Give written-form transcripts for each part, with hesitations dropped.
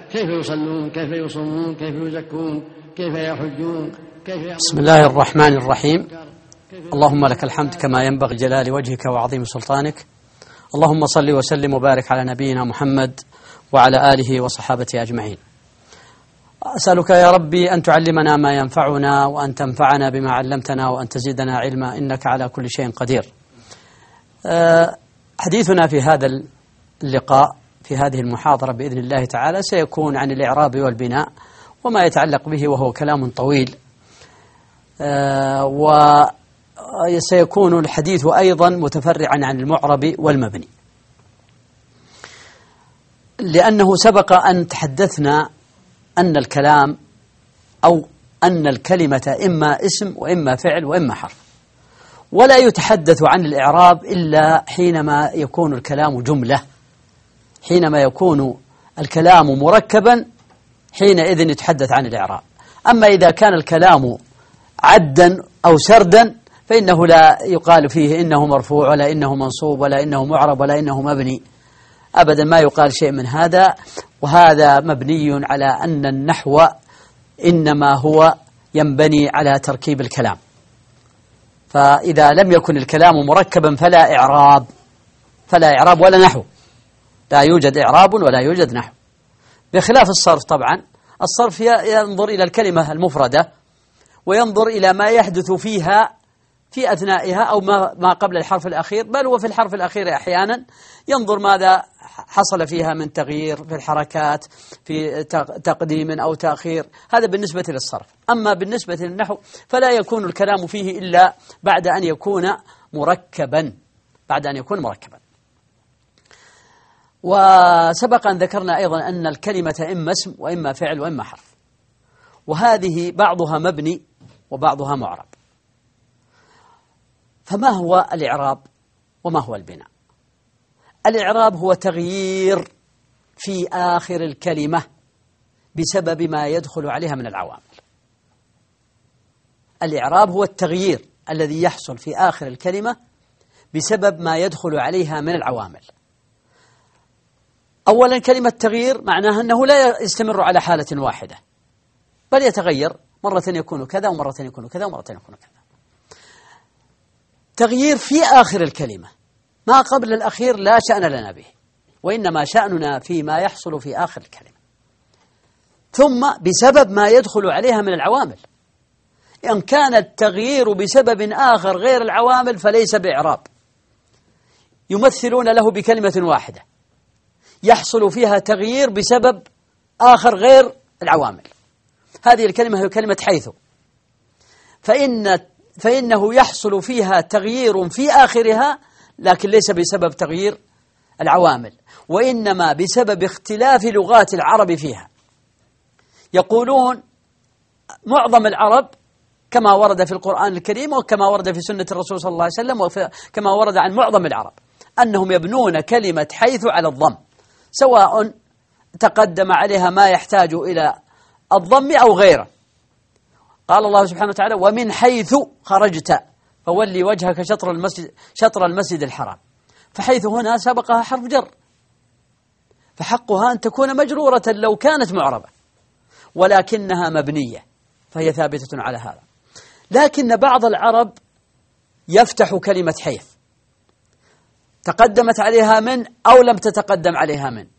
كيف يصلون، كيف يصومون، كيف يزكون، كيف يحجون، بسم الله الرحمن الرحيم. اللهم لك الحمد كما ينبغي جلال وجهك وعظيم سلطانك. اللهم صل وسلم وبارك على نبينا محمد وعلى آله وصحابته أجمعين. أسألك يا ربي أن تعلمنا ما ينفعنا وأن تنفعنا بما علمتنا وأن تزيدنا علما، إنك على كل شيء قدير. حديثنا في هذا اللقاء في هذه المحاضرة بإذن الله تعالى سيكون عن الإعراب والبناء وما يتعلق به، وهو كلام طويل، وسيكون الحديث أيضا متفرعا عن المعرب والمبني، لأنه سبق أن تحدثنا أن الكلام أو أن الكلمة إما اسم وإما فعل وإما حرف، ولا يتحدث عن الإعراب إلا حينما يكون الكلام جملة. حينما يكون الكلام مركبا حينئذ يتحدث عن الإعراب. أما إذا كان الكلام عدا أو سردا فإنه لا يقال فيه إنه مرفوع ولا إنه منصوب ولا إنه معرب ولا إنه مبني، أبدا ما يقال شيء من هذا. وهذا مبني على أن النحو إنما هو ينبني على تركيب الكلام، فإذا لم يكن الكلام مركبا فلا إعراب ولا نحو، لا يوجد إعراب ولا يوجد نحو، بخلاف الصرف. طبعا الصرف ينظر إلى الكلمة المفردة وينظر إلى ما يحدث فيها في أثنائها أو ما قبل الحرف الأخير، بل وفي الحرف الأخير أحيانا ينظر ماذا حصل فيها من تغيير في الحركات، في تقديم أو تأخير. هذا بالنسبة للصرف. أما بالنسبة للنحو فلا يكون الكلام فيه إلا بعد أن يكون مركبا. وسبق أن ذكرنا أيضا أن الكلمة إما اسم وإما فعل وإما حرف، وهذه بعضها مبني وبعضها معرب. فما هو الإعراب وما هو البناء؟ الإعراب هو تغيير في آخر الكلمة بسبب ما يدخل عليها من العوامل. الإعراب هو التغيير الذي يحصل في آخر الكلمة بسبب ما يدخل عليها من العوامل. أولا، كلمة تغيير معناها أنه لا يستمر على حالة واحدة، بل يتغير، مرة يكون كذا ومرة يكون كذا ومرة يكون كذا. تغيير في آخر الكلمة، ما قبل الأخير لا شأن لنا به، وإنما شأننا فيما يحصل في آخر الكلمة. ثم بسبب ما يدخل عليها من العوامل. إن كان التغيير بسبب آخر غير العوامل فليس بإعراب. يمثلون له بكلمة واحدة يحصل فيها تغيير بسبب آخر غير العوامل. هذه الكلمة هي كلمة حيث، فإنه يحصل فيها تغيير في آخرها، لكن ليس بسبب تغيير العوامل، وإنما بسبب اختلاف لغات العرب فيها. يقولون معظم العرب كما ورد في القرآن الكريم وكما ورد في سنة الرسول صلى الله عليه وسلم وكما ورد عن معظم العرب أنهم يبنون كلمة حيث على الضم، سواء تقدم عليها ما يحتاج إلى الضم أو غيره. قال الله سبحانه وتعالى: ومن حيث خرجت فولي وجهك شطر المسجد الحرام. فحيث هنا سبقها حرف جر، فحقها أن تكون مجرورة لو كانت معربة، ولكنها مبنية فهي ثابتة على هذا. لكن بعض العرب يفتح كلمة حيث تقدمت عليها من أو لم تتقدم عليها من،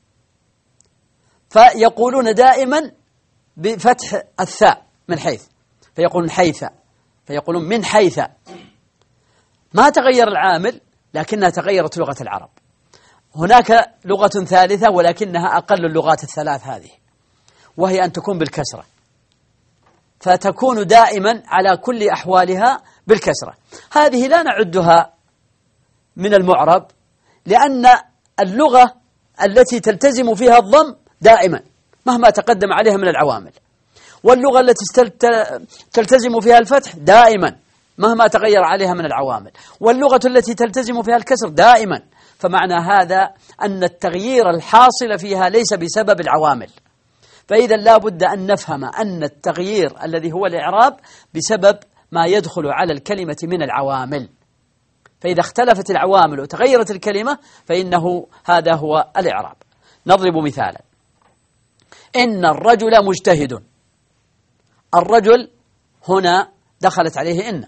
فيقولون دائما بفتح الثاء من حيث، فيقولون حيث، فيقولون من حيث. ما تغير العامل لكنها تغيرت لغة العرب. هناك لغة ثالثة ولكنها أقل اللغات الثلاث هذه، وهي أن تكون بالكسرة، فتكون دائما على كل أحوالها بالكسرة. هذه لا نعدها من المعرب، لأن اللغة التي تلتزم فيها الضم دائما مهما تقدم عليها من العوامل، واللغة التي تلتزم فيها الفتح دائما مهما تغير عليها من العوامل، واللغة التي تلتزم فيها الكسر دائما. فمعنى هذا أن التغيير الحاصل فيها ليس بسبب العوامل. فإذا لا بد أن نفهم أن التغيير الذي هو الإعراب بسبب ما يدخل على الكلمة من العوامل. فإذا اختلفت العوامل وتغيرت الكلمة فإنه هذا هو الإعراب. نضرب مثالا: إن الرجل مجتهد. الرجل هنا دخلت عليه إن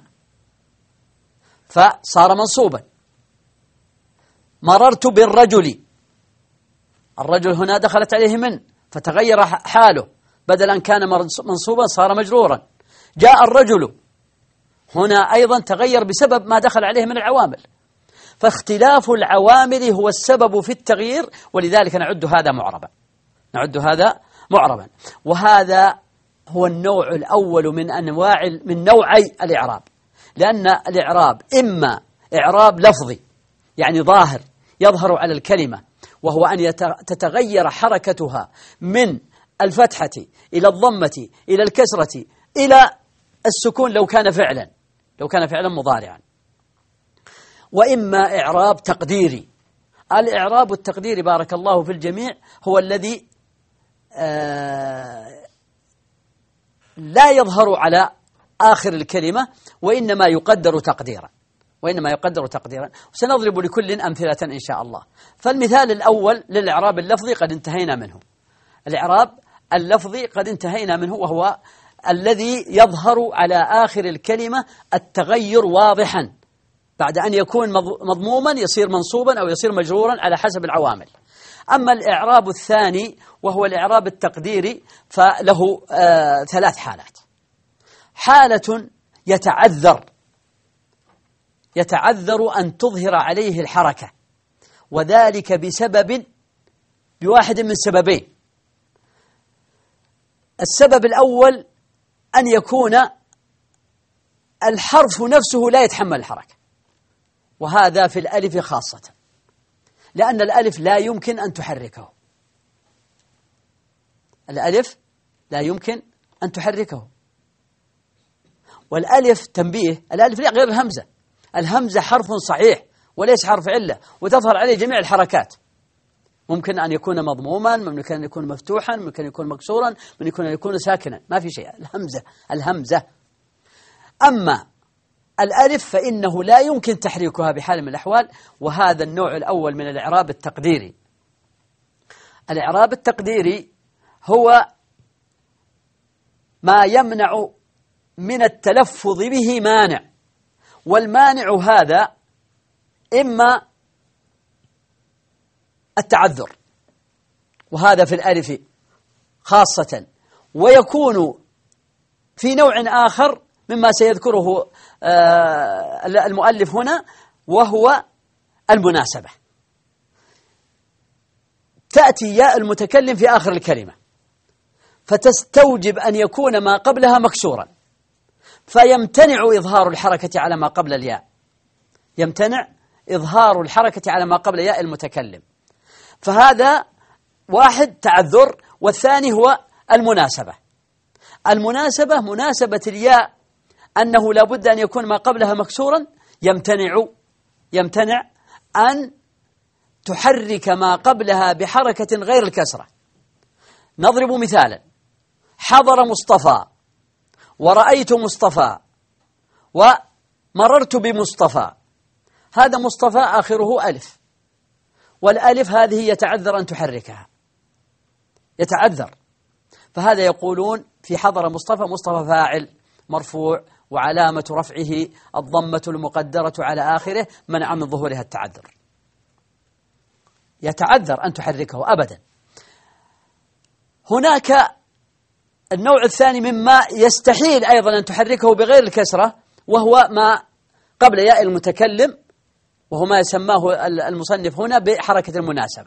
فصار منصوبا. مررت بالرجل، الرجل هنا دخلت عليه من فتغير حاله، بدل أن كان منصوبا صار مجرورا. جاء الرجل هنا أيضا تغير بسبب ما دخل عليه من العوامل. فاختلاف العوامل هو السبب في التغيير، ولذلك نعد هذا معربا. وهذا هو النوع الأول من نوعي الإعراب، لأن الإعراب إما إعراب لفظي يعني ظاهر يظهر على الكلمة، وهو أن تتغير حركتها من الفتحة إلى الضمة إلى الكسرة إلى السكون لو كان فعلا مضارعا. وإما إعراب تقديري. الإعراب التقديري بارك الله في الجميع هو الذي لا يظهر على آخر الكلمة وإنما يقدر تقديرا. وسنضرب لكل أمثلة إن شاء الله. فالمثال الأول للإعراب اللفظي قد انتهينا منه. الإعراب اللفظي قد انتهينا منه، وهو الذي يظهر على آخر الكلمة التغير واضحا، بعد أن يكون مضموما يصير منصوبا أو يصير مجرورا على حسب العوامل. أما الإعراب الثاني وهو الإعراب التقديري فله 3 حالات. حالة يتعذر أن تظهر عليه الحركة، وذلك بواحد من سببين. السبب الأول أن يكون الحرف نفسه لا يتحمل الحركة، وهذا في الألف خاصة، لأن الألف لا يمكن أن تحركه. والألف تنبيه، الألف لا غير الهمزة. الهمزة حرف صحيح وليس حرف علة، وتظهر عليه جميع الحركات. ممكن أن يكون مضموما، ممكن أن يكون مفتوحا، ممكن أن يكون مكسورا، ممكن أن يكون ساكنا، ما في شيء. الهمزة. أما الألف فإنه لا يمكن تحريكها بحال من الأحوال، وهذا النوع الأول من الإعراب التقديري. الإعراب التقديري هو ما يمنع من التلفظ به مانع، والمانع هذا إما التعذر، وهذا في الألف خاصة، ويكون في نوع آخر مما سيذكره المؤلف هنا، وهو المناسبة. تأتي ياء المتكلم في آخر الكلمة فتستوجب أن يكون ما قبلها مكسورا، فيمتنع إظهار الحركة على ما قبل الياء، على ما قبل ياء المتكلم. فهذا واحد تعذر، والثاني هو المناسبة. مناسبة الياء أنه لا بد أن يكون ما قبلها مكسورا، يمتنع أن تحرك ما قبلها بحركة غير الكسرة. نضرب مثالا: حضر مصطفى، ورأيت مصطفى، ومررت بمصطفى. هذا مصطفى آخره ألف، والألف هذه يتعذر أن تحركها، فهذا يقولون في حضر مصطفى فاعل مرفوع، وعلامة رفعه الضمة المقدرة على آخره منع من ظهورها التعذر. يتعذر أن تحركه أبدا. هناك النوع الثاني مما يستحيل أيضا أن تحركه بغير الكسرة، وهو ما قبل ياء المتكلم، وهو ما يسماه المصنف هنا بحركة المناسبة.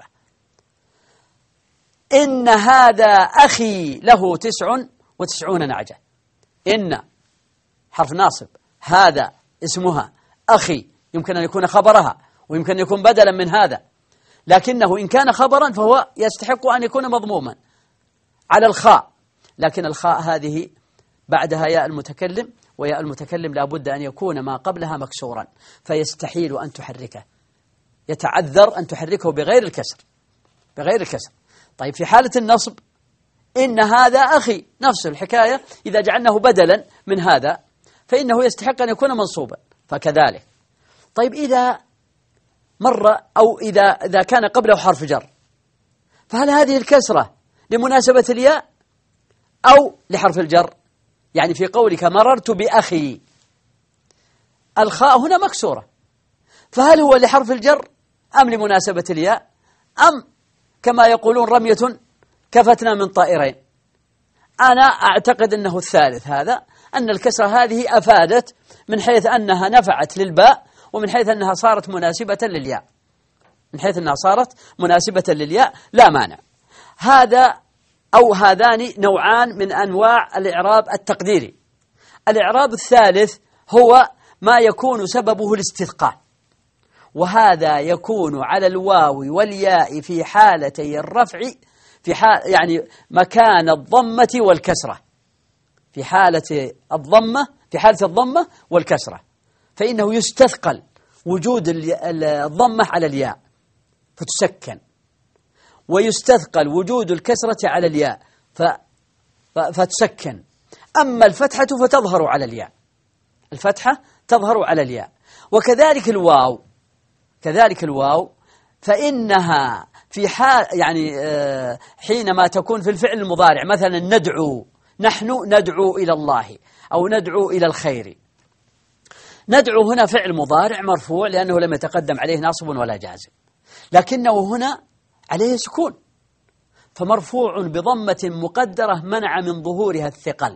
إن هذا أخي له 99 نعجة. إن حرف ناصب، هذا اسمها، أخي يمكن أن يكون خبرها، ويمكن أن يكون بدلا من هذا، لكنه إن كان خبرا فهو يستحق أن يكون مضموما على الخاء، لكن الخاء هذه بعدها ياء المتكلم، وياء المتكلم لا بد أن يكون ما قبلها مكسورا، فيستحيل أن تحركه، يتعذر أن تحركه بغير الكسر. طيب في حالة النصب، إن هذا أخي، نفس الحكاية، إذا جعلناه بدلا من هذا فإنه يستحق أن يكون منصوبا، فكذلك. طيب إذا مر أو إذا كان قبله حرف جر، فهل هذه الكسرة لمناسبة الياء أو لحرف الجر؟ يعني في قولك مررت بأخي، الخاء هنا مكسورة، فهل هو لحرف الجر أم لمناسبة الياء، أم كما يقولون رمية كفتنا من طائرين؟ أنا أعتقد أنه الثالث، هذا أن الكسرة هذه أفادت من حيث أنها نفعت للباء، ومن حيث أنها صارت مناسبة للياء، من حيث أنها صارت مناسبة للياء لا مانع. هذا أو هذان نوعان من أنواع الإعراب التقديري. الإعراب الثالث هو ما يكون سببه الاستثقال، وهذا يكون على الواو والياء في حالتي الرفع، يعني مكان الضمة والكسرة، في حالة الضمة والكسرة، فإنه يستثقل وجود الضمة على الياء فتسكن، ويستثقل وجود الكسرة على الياء فتسكن. أما الفتحة فتظهر على الياء، الفتحة تظهر على الياء. وكذلك الواو فإنها في حال يعني حينما تكون في الفعل المضارع، مثلا ندعو، نحن ندعو إلى الله أو ندعو إلى الخير. ندعو هنا فعل مضارع مرفوع لأنه لم يتقدم عليه ناصب ولا جازم، لكنه هنا عليه سكون، فمرفوع بضمة مقدرة منع من ظهورها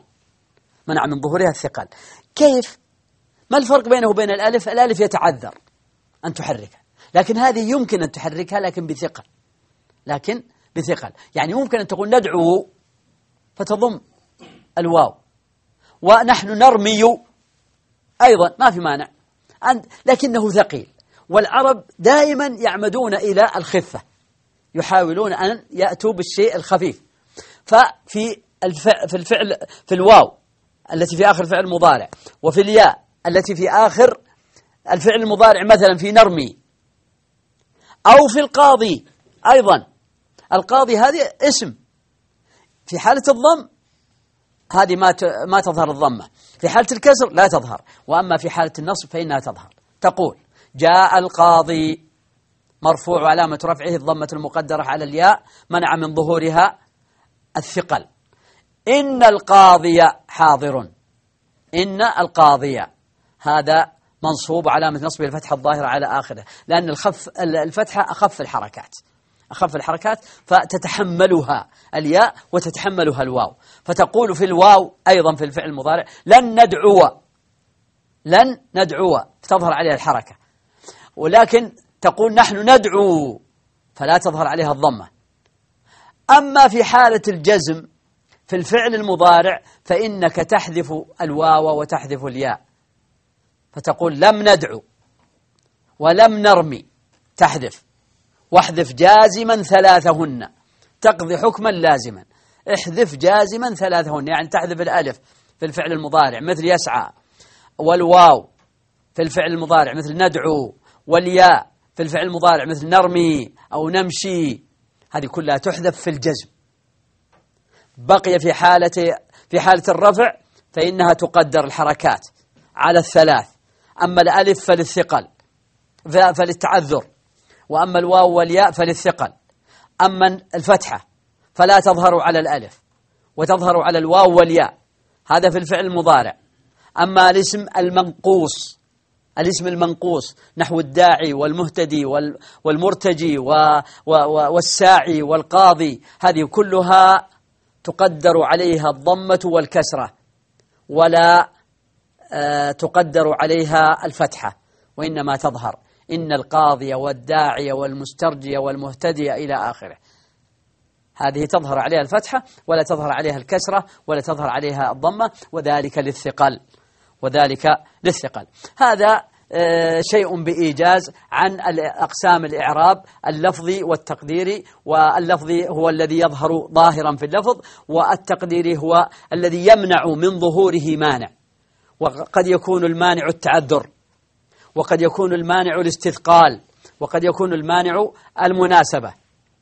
الثقل. كيف؟ ما الفرق بينه وبين الألف؟ الألف يتعذر أن تحركها، لكن هذه يمكن أن تحركها لكن بثقل. يعني ممكن أن تقول ندعو فتضم الواو، ونحن نرمي أيضا ما في مانع، لكنه ثقيل. والعرب دائما يعمدون إلى الخفة، يحاولون أن يأتوا بالشيء الخفيف. ففي الفعل، في الواو التي في آخر الفعل المضارع، وفي الياء التي في آخر الفعل المضارع، مثلا في نرمي، أو في القاضي أيضا. القاضي هذه اسم، في حالة الضم هذه ما تظهر الضمة، في حالة الكسر لا تظهر، وأما في حالة النصب فإنها تظهر. تقول جاء القاضي مرفوع وعلامة رفعه الضمة المقدرة على الياء منع من ظهورها الثقل. إن القاضي حاضر، إن القاضي هذا منصوب علامة نصبه الفتحة الظاهرة على آخره، لأن الفتحة أخف الحركات فتتحملها الياء وتتحملها الواو. فتقول في الواو أيضا في الفعل المضارع لن ندعو فتظهر عليها الحركة، ولكن تقول نحن ندعو فلا تظهر عليها الضمة. أما في حالة الجزم في الفعل المضارع فإنك تحذف الواو وتحذف الياء، فتقول لم ندعو ولم نرمي، تحذف، واحذف جازما ثلاثهن تقضي حكما لازما. احذف جازما ثلاثهن، يعني تحذف الألف في الفعل المضارع مثل يسعى، والواو في الفعل المضارع مثل ندعو، والياء في الفعل المضارع مثل نرمي أو نمشي، هذه كلها تحذف في الجزم. بقي في حالة الرفع فإنها تقدر الحركات على الثلاث، أما الألف فللثقل فللتعذر، وأما الواو والياء فللثقل. أما الفتحة فلا تظهر على الألف وتظهر على الواو والياء، هذا في الفعل المضارع. أما الاسم المنقوص نحو الداعي والمهتدي والمرتجي والساعي والقاضي، هذه كلها تقدر عليها الضمة والكسرة، ولا تقدر عليها الفتحة، وإنما تظهر إن القاضي والداعي والمسترجي والمهتدي إلى آخره، هذه تظهر عليها الفتحة ولا تظهر عليها الكسرة ولا تظهر عليها الضمة، وذلك للثقل. هذا شيء بإيجاز عن أقسام الإعراب اللفظي والتقديري. واللفظي هو الذي يظهر ظاهرا في اللفظ، والتقديري هو الذي يمنع من ظهوره مانع، وقد يكون المانع التعذر، وقد يكون المانع الاستثقال، وقد يكون المانع المناسبة.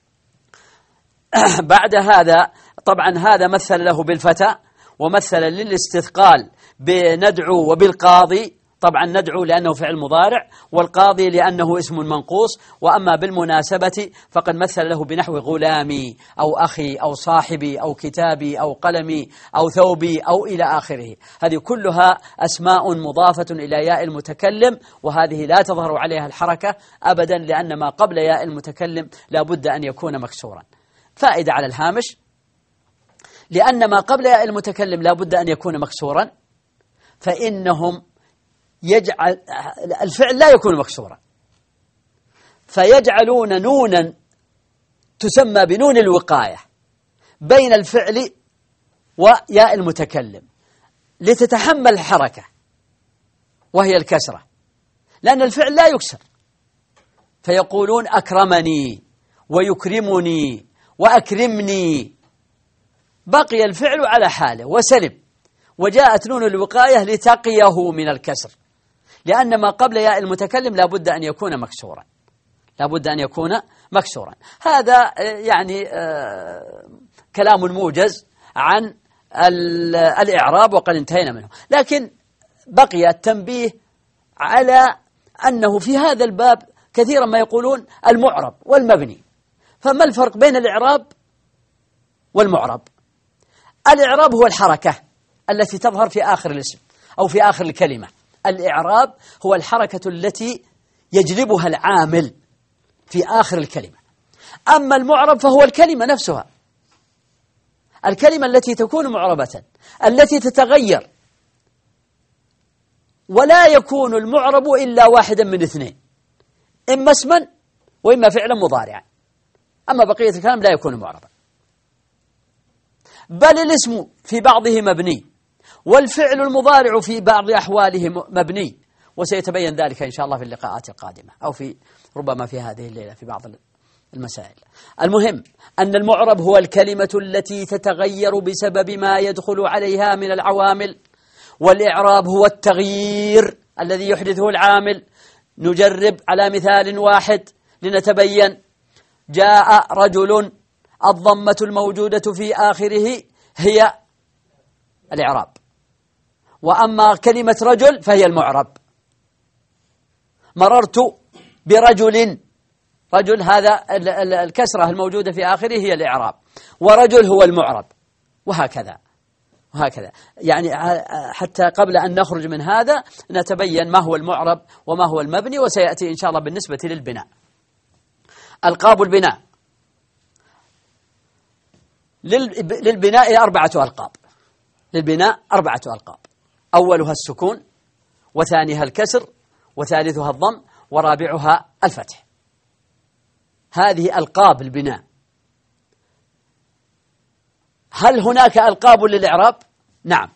بعد هذا طبعا هذا مثل له بالفتى، ومثل للاستثقال بندعو وبالقاضي، طبعا ندعو لأنه فعل مضارع، والقاضي لأنه اسم منقوص. وأما بالمناسبة فقد مثل له بنحو غلامي أو أخي أو صاحبي أو كتابي أو قلمي أو ثوبي أو إلى آخره. هذه كلها أسماء مضافة إلى ياء المتكلم، وهذه لا تظهر عليها الحركة أبدا، لأن ما قبل ياء المتكلم لا بد أن يكون مكسورا. فائدة على الهامش: لأن ما قبل ياء المتكلم لا بد أن يكون مكسورا، فإنهم يجعل الفعل لا يكون مكسورا، فيجعلون نونا تسمى بنون الوقاية بين الفعل وياء المتكلم لتتحمل الحركة، وهي الكسرة، لأن الفعل لا يكسر. فيقولون أكرمني ويكرمني وأكرمني، بقي الفعل على حاله وسلم، وجاءت نون الوقاية لتقيه من الكسر، لأن ما قبل ياء المتكلم لا بد أن يكون مكسورا، لا بد أن يكون مكسورا. هذا يعني كلام موجز عن الإعراب وقد انتهينا منه، لكن بقي التنبيه على أنه في هذا الباب كثيرا ما يقولون المعرب والمبني. فما الفرق بين الإعراب والمعرب؟ الإعراب هو الحركة التي تظهر في آخر الاسم أو في آخر الكلمة. الإعراب هو الحركة التي يجلبها العامل في آخر الكلمة. أما المعرب فهو الكلمة نفسها، الكلمة التي تكون معربة التي تتغير، ولا يكون المعرب إلا واحدا من اثنين: إما اسما وإما فعلا مضارعا. أما بقية الكلام لا يكون معربا، بل الاسم في بعضه مبني، والفعل المضارع في بعض أحواله مبني، وسيتبين ذلك إن شاء الله في اللقاءات القادمة، أو في ربما في هذه الليلة في بعض المسائل. المهم أن المعرب هو الكلمة التي تتغير بسبب ما يدخل عليها من العوامل، والإعراب هو التغيير الذي يحدثه العامل. نجرب على مثال واحد لنتبين. جاء رجل، الضمة الموجودة في آخره هي الإعراب، وأما كلمة رجل فهي المعرب. مررت برجل، رجل هذا الكسرة الموجودة في آخره هي الإعراب، ورجل هو المعرب، وهكذا وهكذا. يعني حتى قبل أن نخرج من هذا نتبين ما هو المعرب وما هو المبني، وسيأتي إن شاء الله بالنسبة للبناء. ألقاب البناء: للبناء 4 ألقاب. للبناء 4 ألقاب: أولها السكون، وثانيها الكسر، وثالثها الضم، ورابعها الفتح. هذه ألقاب البناء. هل هناك ألقاب للإعراب؟ نعم.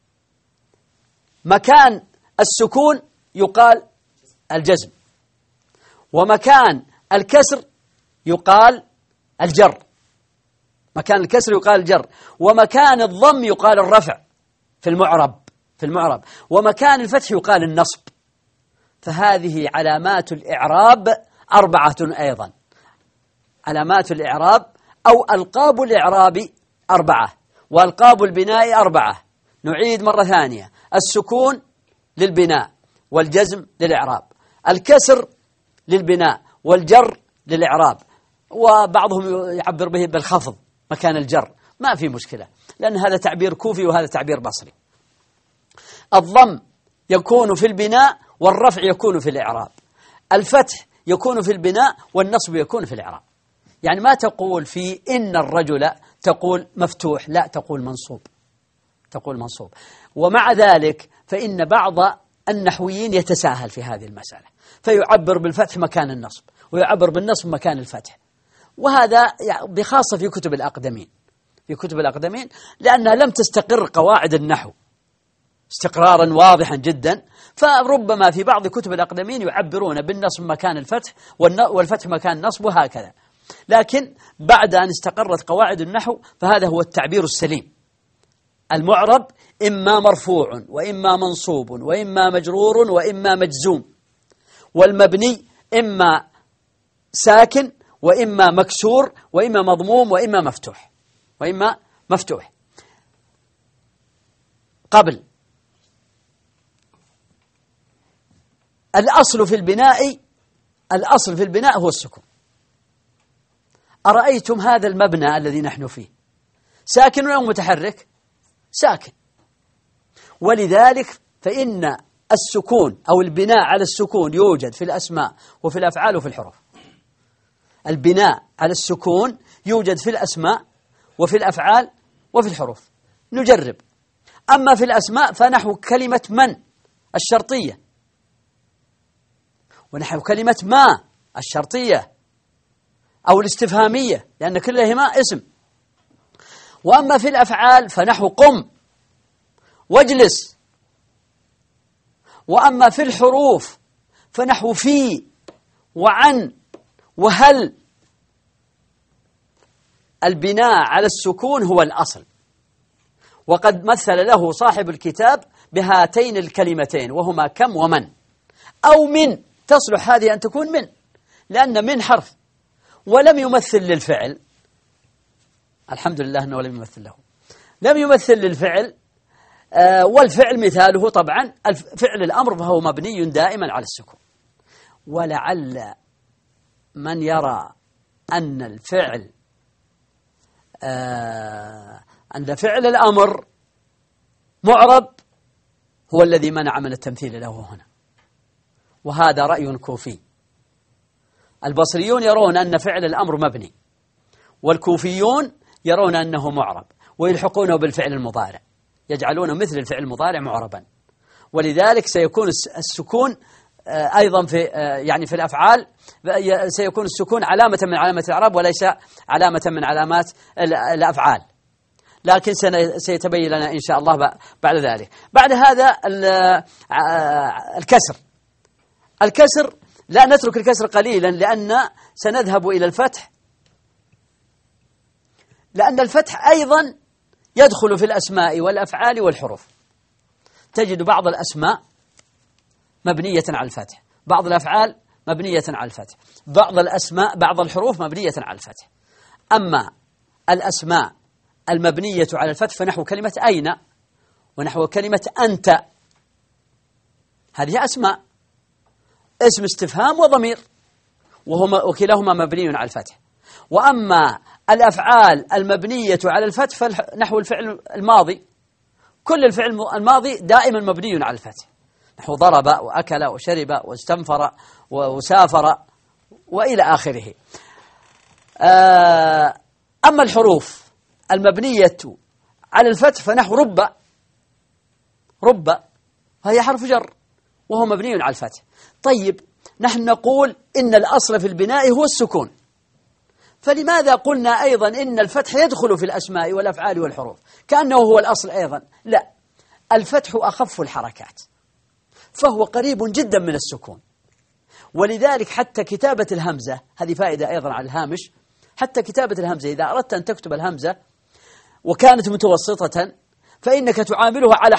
مكان السكون يقال الجزم، ومكان الكسر يقال الجر، مكان الكسر يقال الجر، ومكان الضم يقال الرفع في المعرب، ومكان الفتح يقال النصب. فهذه علامات الإعراب 4 أيضا. علامات الإعراب أو ألقاب الإعراب 4، وألقاب البناء 4. نعيد مرة ثانية: السكون للبناء، والجزم للإعراب، الكسر للبناء، والجر للإعراب، وبعضهم يعبر به بالخفض مكان الجر، ما في مشكلة، لأن هذا تعبير كوفي وهذا تعبير بصري. الضم يكون في البناء، والرفع يكون في الإعراب، الفتح يكون في البناء، والنصب يكون في الإعراب. يعني ما تقول في إن الرجل تقول مفتوح، لا، تقول منصوب، تقول منصوب. ومع ذلك فإن بعض النحويين يتساهل في هذه المسألة، فيعبر بالفتح مكان النصب، ويعبر بالنصب مكان الفتح، وهذا بخاصة في كتب الأقدمين، في كتب الأقدمين، لأنها لم تستقر قواعد النحو استقرارا واضحا جدا، فربما في بعض كتب الأقدمين يعبرون بالنصب مكان الفتح، والفتح مكان النصب، وهكذا. لكن بعد أن استقرت قواعد النحو فهذا هو التعبير السليم. المعرب إما مرفوع وإما منصوب وإما مجرور وإما مجزوم، والمبني إما ساكن وإما مكسور وإما مضموم وإما مفتوح، وإما مفتوح. قبل الأصل في البناء هو السكون. أرأيتم هذا المبنى الذي نحن فيه ساكن أو متحرك؟ ساكن. ولذلك فإن السكون أو البناء على السكون يوجد في الأسماء وفي الأفعال وفي الحروف. البناء على السكون يوجد في الأسماء وفي الأفعال وفي الحروف. نجرب. أما في الأسماء فنحو كلمة من الشرطية، ونحو كلمة ما الشرطية أو الاستفهامية، لأن كلهما اسم. وأما في الأفعال فنحو قم واجلس. وأما في الحروف فنحو في وعن وهل. البناء على السكون هو الأصل، وقد مثل له صاحب الكتاب بهاتين الكلمتين وهما كم ومن أو من. تصلح هذه أن تكون من، لأن من حرف ولم يمثل للفعل. الحمد لله أنه لم يمثل له، لم يمثل للفعل. والفعل مثاله طبعا فعل الأمر، فهو مبني دائما على السكون. ولعل من يرى أن الفعل أن فعل الأمر معرب هو الذي منع من التمثيل له هنا، وهذا رأي كوفي. البصريون يرون أن فعل الأمر مبني، والكوفيون يرون أنه معرب، ويلحقونه بالفعل المضارع، يجعلونه مثل الفعل المضارع معربا. ولذلك سيكون السكون أيضا في الأفعال سيكون السكون علامة من علامات الإعراب وليس علامة من علامات الأفعال، لكن سيتبين لنا إن شاء الله بعد ذلك. بعد هذا الكسر لا نترك الكسر قليلا، لأن سنذهب إلى الفتح، لأن الفتح أيضا يدخل في الأسماء والأفعال والحروف. تجد بعض الأسماء مبنية على الفتح، بعض الأفعال مبنية على الفتح، بعض الحروف مبنية على الفتح. أما الأسماء المبنية على الفتح فنحو كلمة أين ونحو كلمة أنت، هذه أسماء، اسم استفهام وضمير، وكلاهما مبني على الفتح. وأما الأفعال المبنية على الفتح فنحو الفعل الماضي، كل الفعل الماضي دائما مبني على الفتح، نحو ضرب وأكل وشرب واستنفر وسافر وإلى آخره. أما الحروف المبنية على الفتح فنحو رب هي حرف جر وهو مبني على الفتح. طيب، نحن نقول إن الأصل في البناء هو السكون، فلماذا قلنا أيضا إن الفتح يدخل في الأسماء والأفعال والحروف كأنه هو الأصل أيضا؟ لا، الفتح أخف الحركات، فهو قريب جدا من السكون. ولذلك حتى كتابة الهمزة، هذه فائدة أيضا على الهامش، حتى كتابة الهمزة إذا أردت أن تكتب الهمزة وكانت متوسطة فإنك تعاملها على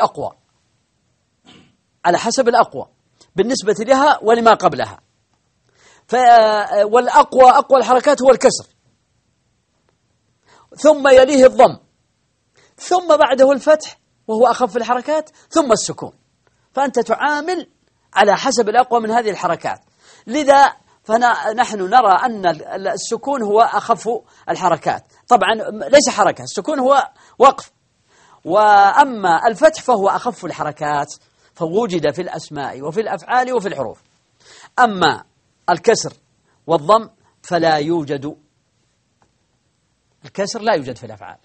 حسب الأقوى بالنسبة لها ولما قبلها. أقوى الحركات هو الكسر، ثم يليه الضم، ثم بعده الفتح وهو أخف الحركات، ثم السكون. فأنت تعامل على حسب الأقوى من هذه الحركات. لذا فنحن نرى أن السكون هو أخف الحركات. طبعا ليس حركة، السكون هو وقف. وأما الفتح فهو أخف الحركات، فوجد في الأسماء وفي الأفعال وفي الحروف. أما الكسر والضم فلا يوجد، الكسر لا يوجد في الأفعال،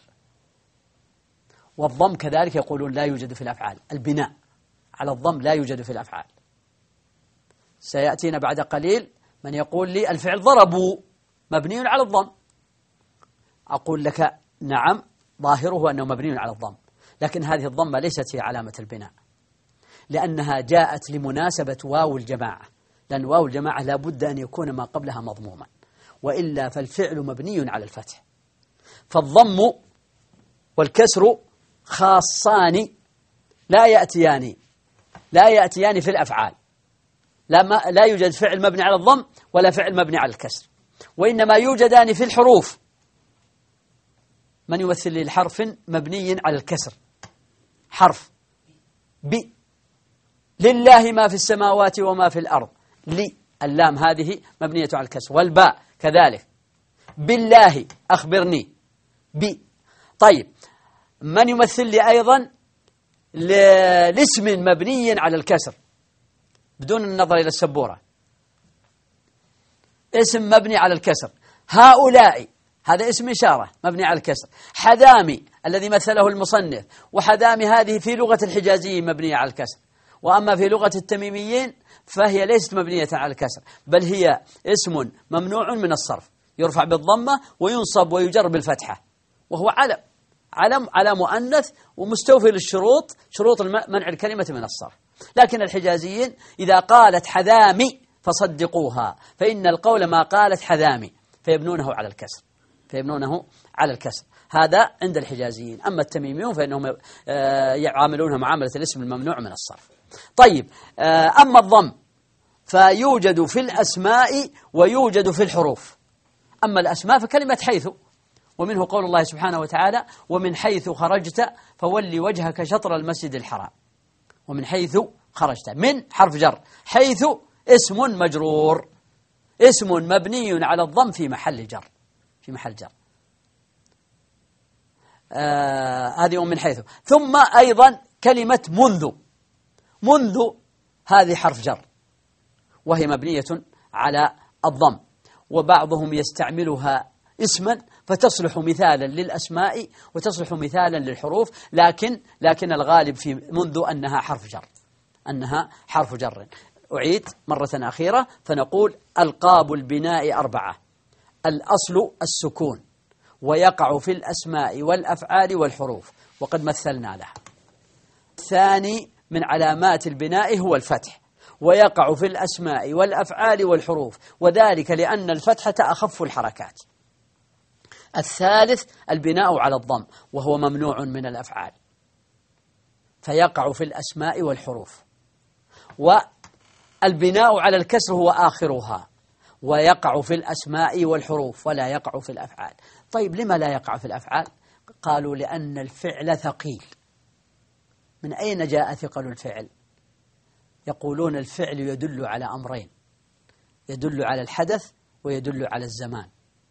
والضم كذلك يقولون لا يوجد في الأفعال. البناء على الضم لا يوجد في الأفعال. سيأتينا بعد قليل من يقول لي الفعل ضربوا مبني على الضم، أقول لك نعم، ظاهره أنه مبني على الضم، لكن هذه الضمة ليست هي علامة البناء، لأنها جاءت لمناسبة واو الجماعة، لأن واو الجماعة لا بد أن يكون ما قبلها مضموما، وإلا فالفعل مبني على الفتح. فالضم والكسر خاصان لا يأتيان في الأفعال. لا يوجد فعل مبني على الضم ولا فعل مبني على الكسر، وإنما يوجدان في الحروف. من يمثل لي الحرف مبني على الكسر؟ حرف لله ما في السماوات وما في الأرض. لي اللام هذه مبنية على الكسر، والباء كذلك. بالله أخبرني طيب من يمثل لي أيضا لاسم مبني على الكسر بدون النظر إلى السبورة؟ اسم مبني على الكسر. هؤلاء هذا اسم إشارة مبني على الكسر. حذامي الذي مثله المصنف، وحذامي هذه في لغة الحجازيين مبنية على الكسر، وأما في لغة التميميين فهي ليست مبنية على الكسر، بل هي اسم ممنوع من الصرف، يرفع بالضمة وينصب ويجر بالفتحة، وهو على مؤنث ومستوفي للشروط، شروط منع الكلمة من الصرف. لكن الحجازيين إذا قالت حذامي فصدقوها، فإن القول ما قالت حذامي، فيبنونه على الكسر. هذا عند الحجازيين. أما التميميون فإنهم يعاملونها معاملة الاسم الممنوع من الصرف. طيب أما الضم فيوجد في الأسماء ويوجد في الحروف. أما الأسماء فكلمة حيث، ومنه قول الله سبحانه وتعالى: ومن حيث خرجت فولي وجهك شطر المسجد الحرام. ومن حيث خرجت، من حرف جر، حيث اسم مجرور، اسم مبني على الضم في محل جر. هذه ومن حيث. ثم أيضا كلمة منذ هذه حرف جر، وهي مبنية على الضم، وبعضهم يستعملها اسما فتصلح مثالا للأسماء وتصلح مثالا للحروف، لكن الغالب في منذ أنها حرف جر. أعيد مرة أخيرة فنقول: ألقاب البناء 4: الأصل السكون، ويقع في الأسماء والأفعال والحروف، وقد مثلنا لها. الثاني من علامات البناء هو الفتح، ويقع في الأسماء والأفعال والحروف، وذلك لأن الفتحة أخف الحركات. الثالث البناء على الضم، وهو ممنوع من الأفعال، فيقع في الأسماء والحروف. والبناء على الكسر هو آخرها، ويقع في الأسماء والحروف ولا يقع في الأفعال. طيب لما لا يقع في الأفعال؟ قالوا: لأن الفعل ثقيل. من أين جاء ثقل الفعل؟ يقولون الفعل يدل على أمرين: يدل على الحدث ويدل على الزمان،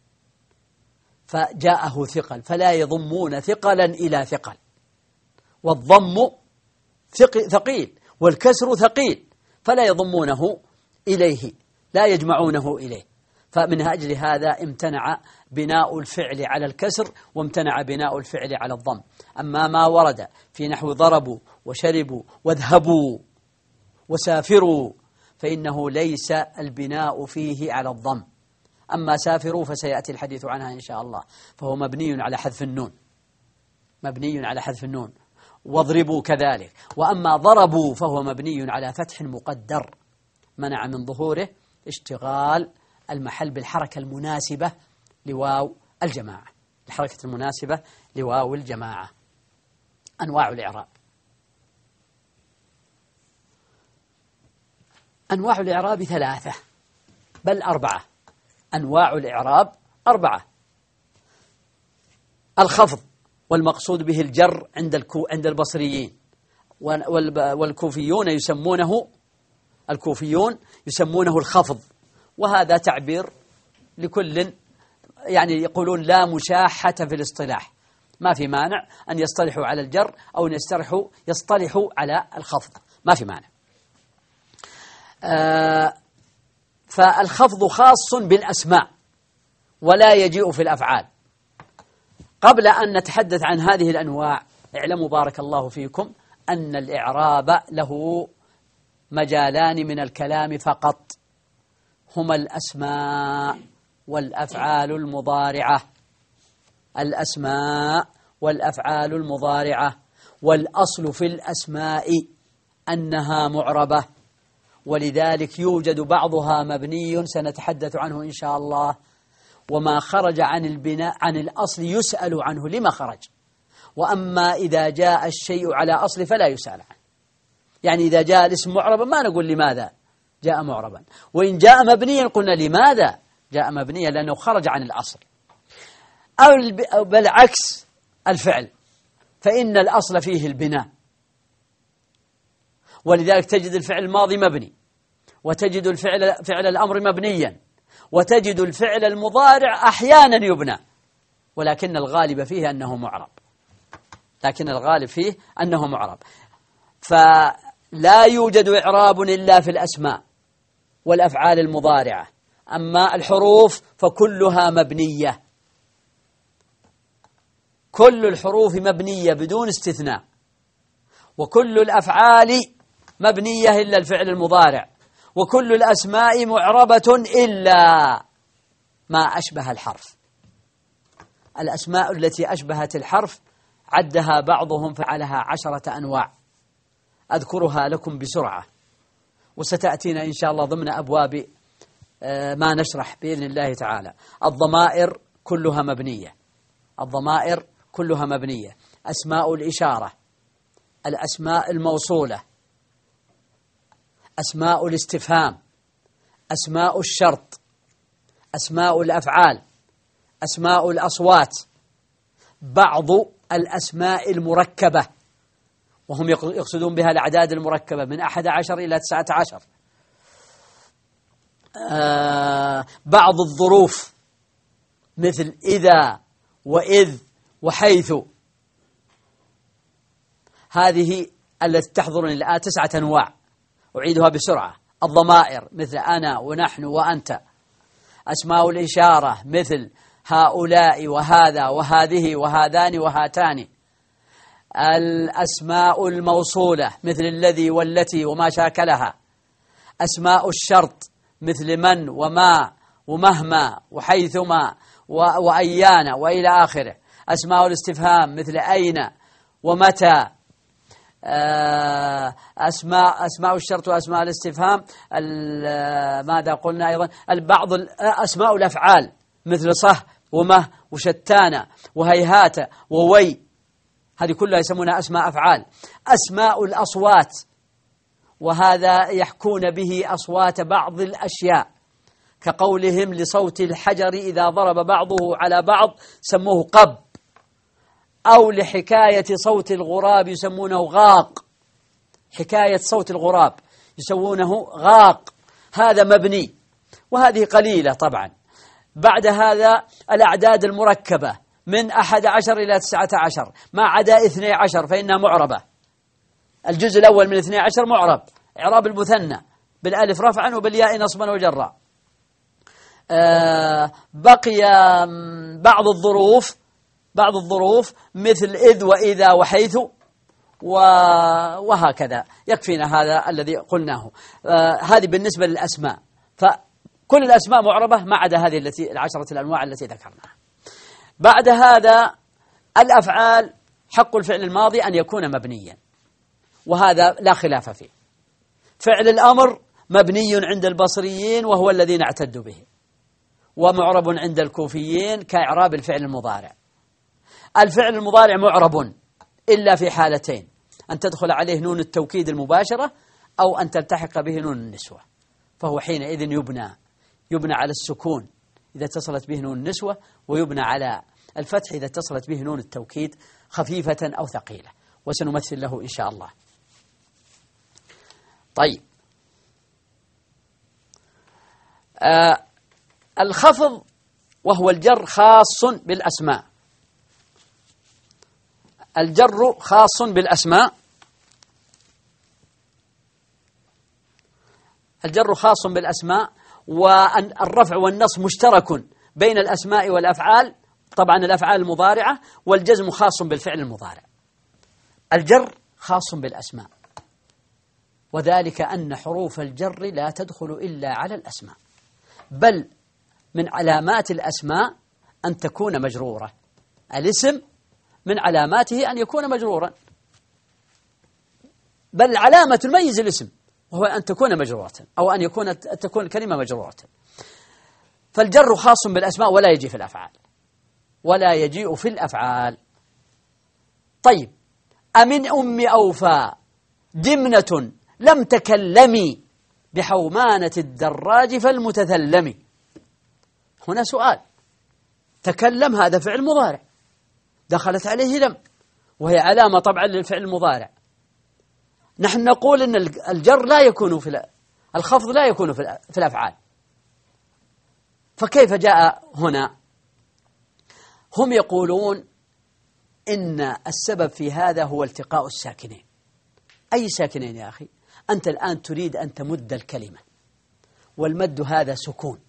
فجاءه ثقل، فلا يضمون ثقلا إلى ثقل. والضم ثقيل والكسر ثقيل، فلا يضمونه إليه، لا يجمعونه إليه. فمن أجل هذا امتنع بناء الفعل على الكسر، وامتنع بناء الفعل على الضم. أما ما ورد في نحو ضربوا وشربوا واذهبوا وسافروا فإنه ليس البناء فيه على الضم. أما سافروا فسيأتي الحديث عنها إن شاء الله، فهو مبني على حذف النون، واضربوا كذلك. وأما ضربوا فهو مبني على فتح مقدر منع من ظهوره اشتغال المحل بالحركة المناسبة لواو الجماعة. أنواع الإعراب. أنواع الإعراب 3 بل 4. أنواع الإعراب 4: الخفض، والمقصود به الجر عند البصريين، والكوفيون يسمونه الخفض، وهذا تعبير لكل، يعني يقولون لا مشاحة في الاصطلاح، ما في مانع أن يصطلحوا على الجر أو أن يصطلحوا على الخفض، ما في مانع. فالخفض خاص بالأسماء ولا يجيء في الأفعال. قبل أن نتحدث عن هذه الأنواع اعلموا بارك الله فيكم أن الإعراب له مجالان من الكلام فقط، هما الأسماء والأفعال المضارعة. والأصل في الأسماء أنها معربة، ولذلك يوجد بعضها مبني سنتحدث عنه إن شاء الله، وما خرج عن الأصل يسأل عنه لما خرج. وأما إذا جاء الشيء على أصل فلا يسأل عنه، يعني إذا جاء الاسم معربا ما نقول لماذا جاء معربا، وإن جاء مبنيا قلنا لماذا جاء مبنيا، لأنه خرج عن الأصل. أو بالعكس الفعل، فإن الأصل فيه البناء، ولذلك تجد الفعل الماضي مبني، وتجد فعل الأمر مبنيا، وتجد الفعل المضارع أحيانا يبنى، ولكن الغالب فيه أنه معرب. فلا يوجد إعراب إلا في الأسماء والأفعال المضارعة. أما الحروف فكلها مبنية، كل الحروف مبنية بدون استثناء، وكل الأفعال مبنية إلا الفعل المضارع، وكل الأسماء معربة إلا ما أشبه الحرف. الأسماء التي أشبهت الحرف عدها بعضهم فعلها 10 أنواع، أذكرها لكم بسرعة، وستأتينا إن شاء الله ضمن أبواب ما نشرح بإذن الله تعالى. الضمائر كلها مبنية، أسماء الإشارة، الأسماء الموصولة، أسماء الاستفهام، أسماء الشرط، أسماء الأفعال، أسماء الأصوات، بعض الأسماء المركبة، وهم يقصدون بها الأعداد المركبة من 11 إلى 19، بعض الظروف مثل إذا وإذ وحيث، هذه التي تحضرني الآن 9 أنواع أعيدها بسرعة. الضمائر مثل أنا ونحن وأنت، أسماء الإشارة مثل هؤلاء وهذا وهذه وهذان وهاتان، الأسماء الموصولة مثل الذي والتي وما شاكلها، أسماء الشرط مثل من وما ومهما وحيثما وأيان وإلى آخره، أسماء الاستفهام مثل أين ومتى، أسماء الشرط وأسماء الاستفهام. ماذا قلنا أيضا؟ بعض أسماء الأفعال مثل صح ومه وشتان وهيهات ووي، هذه كلها يسمونها أسماء أفعال. أسماء الأصوات، وهذا يحكون به أصوات بعض الأشياء، كقولهم لصوت الحجر إذا ضرب بعضه على بعض سموه قب، أو لحكاية صوت الغراب يسمونه غاق، حكاية صوت الغراب يسمونه غاق، هذا مبني، وهذه قليلة طبعا. بعد هذا الأعداد المركبة من 11 إلى 19 ما عدا 12 فإنها معربة. الجزء الأول من 12 معرب، إعراب المثنى بالألف رفعا وبالياء نصبا وجرا. بقي بعض الظروف مثل إذ وإذا وحيث وهكذا. يكفينا هذا الذي قلناه. هذه بالنسبة للأسماء، فكل الأسماء معربة ما عدا هذه 10 الأنواع التي ذكرناها. بعد هذا الأفعال حق الفعل الماضي أن يكون مبنيا، وهذا لا خلاف فيه. فعل الأمر مبني عند البصريين وهو الذي نعتد به، ومعرب عند الكوفيين كإعراب الفعل المضارع. الفعل المضارع معرب إلا في حالتين: أن تدخل عليه نون التوكيد المباشرة، أو أن تلتحق به نون النسوة، فهو حينئذ يبنى على السكون إذا اتصلت به نون النسوة، ويبنى على الفتح إذا اتصلت به نون التوكيد خفيفة أو ثقيلة، وسنمثل له إن شاء الله. طيب، الخفض وهو الجر خاص بالأسماء. الجر خاص بالأسماء، الجر خاص بالأسماء، والرفع والنصب مشترك بين الأسماء والأفعال، طبعا الأفعال المضارعة، والجزم خاص بالفعل المضارع. الجر خاص بالأسماء، وذلك أن حروف الجر لا تدخل إلا على الأسماء، بل من علامات الأسماء أن تكون مجرورة. الاسم من علاماته أن يكون مجرورا، بل علامة تميز الاسم وهو أن تكون مجرورة، أو أن تكون الكلمة مجرورة. فالجر خاص بالأسماء ولا يجي في الأفعال. طيب، أمن أم أوفى دمنة لم تكلمي بحومانة الدراج فالمتثلم. هنا سؤال. تكلم هذا فعل مضارع دخلت عليه لم، وهي علامة طبعا للفعل المضارع. نحن نقول أن الجر لا يكون الخفض لا يكون في الأفعال، فكيف جاء هنا؟ هم يقولون إن السبب في هذا هو التقاء الساكنين. أي ساكنين يا أخي؟ أنت الآن تريد أن تمد الكلمة، والمد هذا سكون،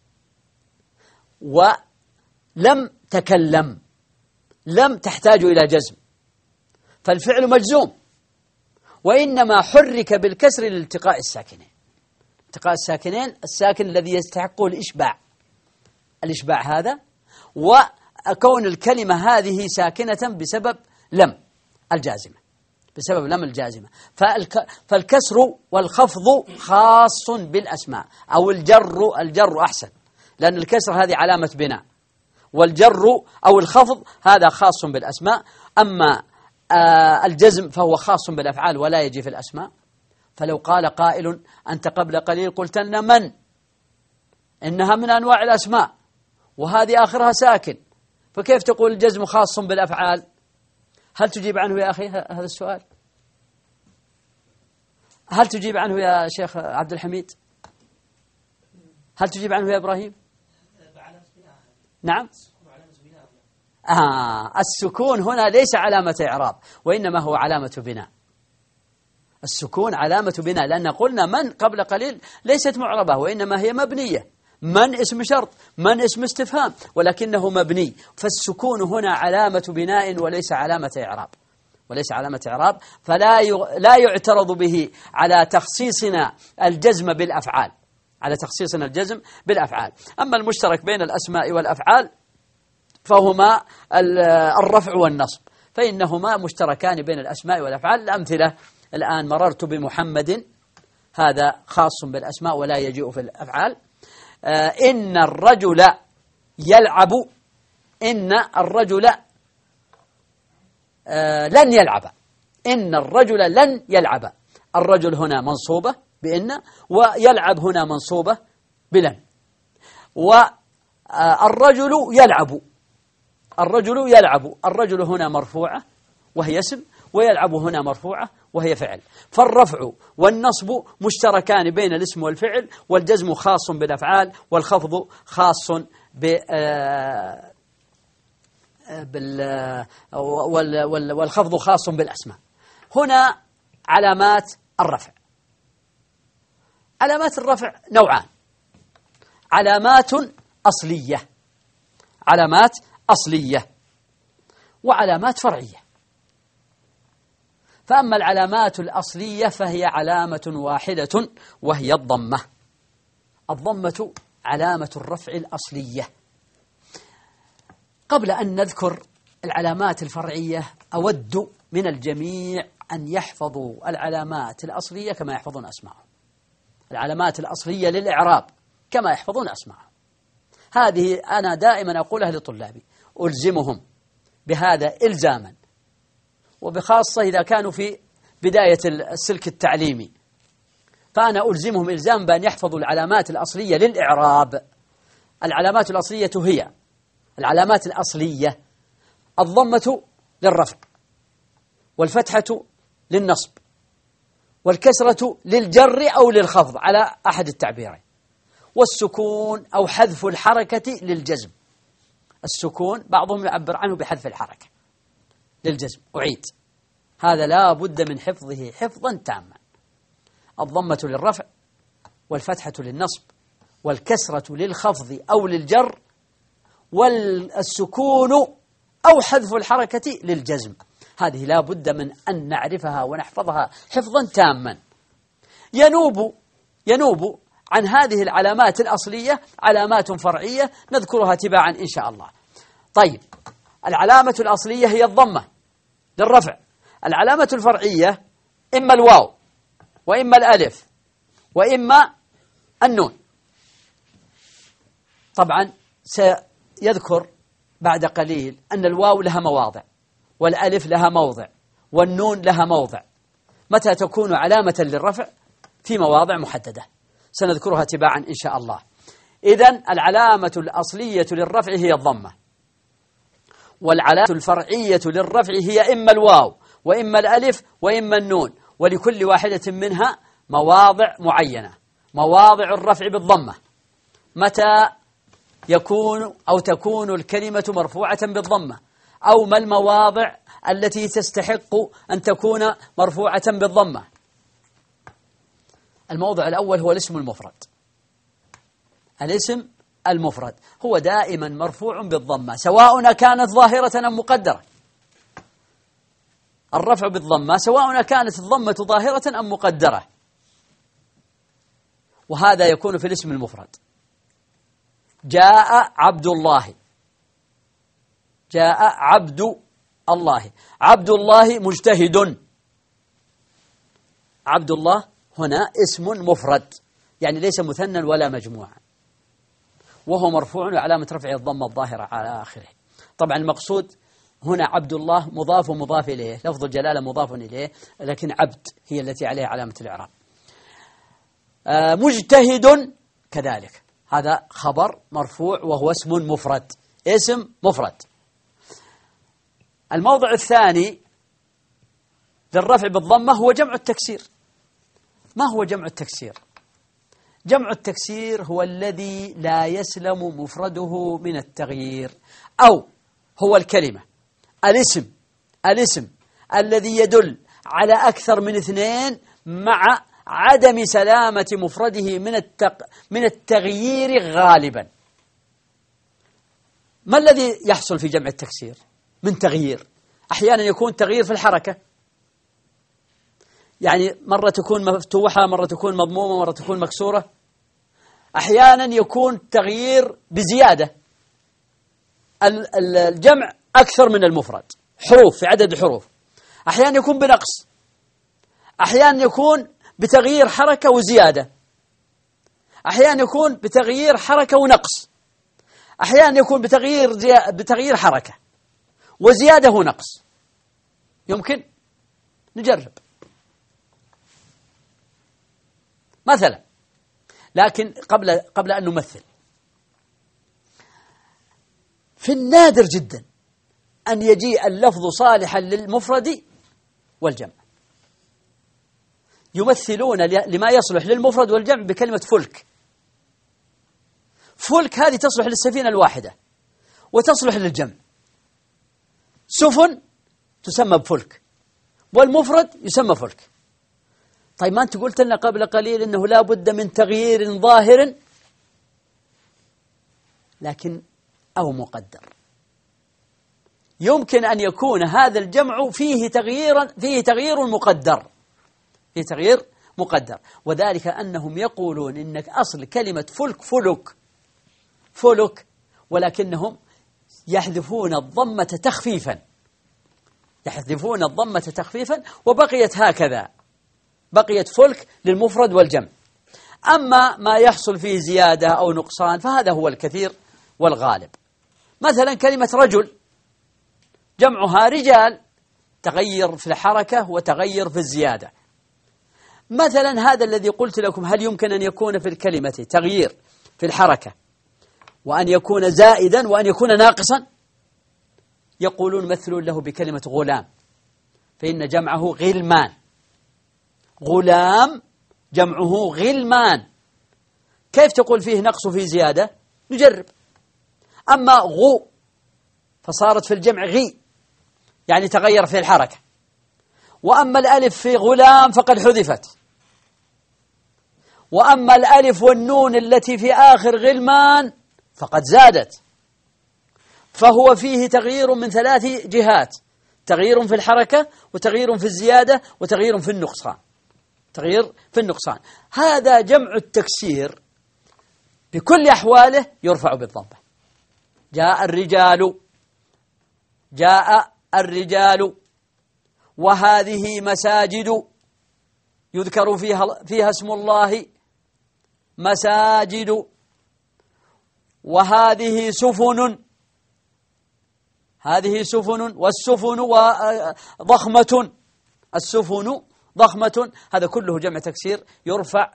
ولم تكلم، لم تحتاج إلى جزم، فالفعل مجزوم، وإنما حرك بالكسر لالتقاء الساكنين. التقاء الساكنين، الساكن الذي يستحقه الإشباع هذا، وكون الكلمة هذه ساكنة بسبب لم الجازمة، بسبب لم الجازمة. فالكسر والخفض خاص بالأسماء، أو الجر أحسن، لأن الكسر هذه علامة بناء، والجر أو الخفض هذا خاص بالأسماء. أما الجزم فهو خاص بالأفعال ولا يجي في الأسماء. فلو قال قائل أنت قبل قليل قلت لنا من، إنها من أنواع الأسماء وهذه آخرها ساكن، فكيف تقول الجزم خاص بالأفعال؟ هل تجيب عنه يا أخي هذا السؤال؟ هل تجيب عنه يا شيخ عبد الحميد؟ هل تجيب عنه يا إبراهيم؟ نعم. السكون هنا ليس علامة إعراب، وإنما هو علامة بناء. السكون علامة بناء، لأن قلنا من قبل قليل ليست معربة، وإنما هي مبنية. من اسم شرط، من اسم استفهام، ولكنه مبني، فالسكون هنا علامة بناء وليس علامة إعراب، وليس علامة إعراب، فلا يعترض به على تخصيصنا الجزم بالأفعال، على تخصيصنا الجزم بالأفعال. أما المشترك بين الأسماء والأفعال فهما الرفع والنصب، فإنهما مشتركان بين الأسماء والأفعال. الأمثلة الآن: مررت بمحمد، هذا خاص بالأسماء ولا يجيء في الأفعال. إن الرجل يلعب، إن الرجل لن يلعب، إن الرجل لن يلعب. الرجل هنا منصوبة بإن، ويلعب هنا منصوبة بلن. والرجل يلعب، الرجل يلعب، الرجل هنا مرفوعة وهي اسم، ويلعب هنا مرفوعة وهي فعل. فالرفع والنصب مشتركان بين الاسم والفعل، والجزم خاص بالأفعال، والخفض خاص والخفض خاص بالأسماء. هنا علامات الرفع. علامات الرفع نوعان: علامات أصلية، علامات أصلية، وعلامات فرعية. فأما العلامات الأصلية فهي علامة واحدة وهي الضمة. الضمة علامة الرفع الأصلية. قبل أن نذكر العلامات الفرعية، أود من الجميع أن يحفظوا العلامات الأصلية كما يحفظون أسماءهم، العلامات الأصلية للإعراب كما يحفظون أسماءهم. هذه أنا دائما أقولها لطلابي، ألزمهم بهذا إلزاما، وبخاصة إذا كانوا في بداية السلك التعليمي، فأنا ألزمهم إلزام بأن يحفظوا العلامات الأصلية للإعراب. العلامات الأصلية هي العلامات الأصلية: الضمة للرفع، والفتحة للنصب، والكسرة للجر أو للخفض على أحد التعبيرين، والسكون أو حذف الحركة للجزم. السكون بعضهم يعبر عنه بحذف الحركة للجزم. أعيد، هذا لا بد من حفظه حفظا تاما: الضمة للرفع، والفتحة للنصب، والكسرة للخفض أو للجر، والسكون أو حذف الحركة للجزم. هذه لا بد من أن نعرفها ونحفظها حفظا تاما. ينوب عن هذه العلامات الأصلية علامات فرعية نذكرها تباعا إن شاء الله. طيب، العلامة الأصلية هي الضمة للرفع. العلامة الفرعية إما الواو، وإما الألف، وإما النون. طبعا سيذكر بعد قليل أن الواو لها مواضع، والألف لها موضع، والنون لها موضع. متى تكون علامة للرفع؟ في مواضع محددة سنذكرها تباعا إن شاء الله. إذن العلامة الأصلية للرفع هي الضمة، والعلامة الفرعية للرفع هي إما الواو، وإما الألف، وإما النون. ولكل واحدة منها مواضع معينة. مواضع الرفع بالضمة: متى يكون أو تكون الكلمة مرفوعة بالضمة، أو ما المواضع التي تستحق أن تكون مرفوعة بالضمة. الموضع الأول هو الاسم المفرد. الاسم المفرد هو دائما مرفوع بالضمة، سواء كانت ظاهرة أم مقدرة. الرفع بالضمة سواء كانت الضمة ظاهرة أم مقدرة، وهذا يكون في الاسم المفرد. جاء عبد الله، جاء عبد الله، عبد الله مجتهد. عبد الله هنا اسم مفرد، يعني ليس مثنى ولا مجموعا، وهو مرفوع وعلامة رفعه الضمة الظاهرة على آخره. طبعا المقصود هنا عبد الله مضاف ومضاف إليه، لفظ الجلالة مضاف إليه، لكن عبد هي التي عليها علامة الإعراب. مجتهد كذلك، هذا خبر مرفوع وهو اسم مفرد، اسم مفرد. الموضع الثاني للرفع بالضمة هو جمع التكسير. ما هو جمع التكسير؟ جمع التكسير هو الذي لا يسلم مفرده من التغيير، أو هو الكلمة الاسم الذي يدل على أكثر من اثنين مع عدم سلامة مفرده من التغيير غالبا. ما الذي يحصل في جمع التكسير من تغيير؟ أحيانا يكون تغيير في الحركة، يعني مرة تكون مفتوحة، مرة تكون مضمومة، مرة تكون مكسورة. أحيانا يكون تغيير بزيادة، الجمع أكثر من المفرد، حروف في عدد الحروف. أحيانا يكون بنقص، أحيانا يكون بتغيير حركة وزيادة، أحيانا يكون بتغيير حركة ونقص، أحيانا يكون بتغيير حركة وزيادة ونقص. يمكن نجرب مثلا، لكن قبل أن نمثل، في النادر جدا أن يجيء اللفظ صالحا للمفرد والجمع. يمثلون لما يصلح للمفرد والجمع بكلمة فلك. فلك هذه تصلح للسفينة الواحدة وتصلح للجمع. سفن تسمى بفلك والمفرد يسمى فلك. طيب ما أنت قلت لنا قبل قليل أنه لا بد من تغيير ظاهر لكن أو مقدر. يمكن أن يكون هذا الجمع فيه تغيير مقدر، وذلك أنهم يقولون إنك أصل كلمة فلك فلك، ولكنهم يحذفون الضمة تخفيفا، وبقيت هكذا، بقيت فلك للمفرد والجمع. أما ما يحصل فيه زيادة أو نقصان فهذا هو الكثير والغالب. مثلا كلمة رجل جمعها رجال، تغير في الحركة وتغير في الزيادة. مثلا هذا الذي قلت لكم، هل يمكن أن يكون في الكلمة تغيير في الحركة وأن يكون زائدا وأن يكون ناقصا؟ يقولون مثلون له بكلمة غلام، فإن جمعه غلمان. غلام جمعه غلمان، كيف تقول فيه نقص وفيه زيادة؟ نجرب. أما غو فصارت في الجمع غي، يعني تغير في الحركة. وأما الألف في غلام فقد حذفت، وأما الألف والنون التي في آخر غلمان فقد زادت. فهو فيه تغيير من 3 جهات: تغيير في الحركة، وتغيير في الزيادة، وتغيير في النقصان. هذا جمع التكسير بكل أحواله يرفع بالضمة. جاء الرجال وهذه مساجد يذكر فيها اسم الله مساجد. وهذه سفن، والسفن ضخمة، السفن ضخمة. هذا كله جمع تكسير يرفع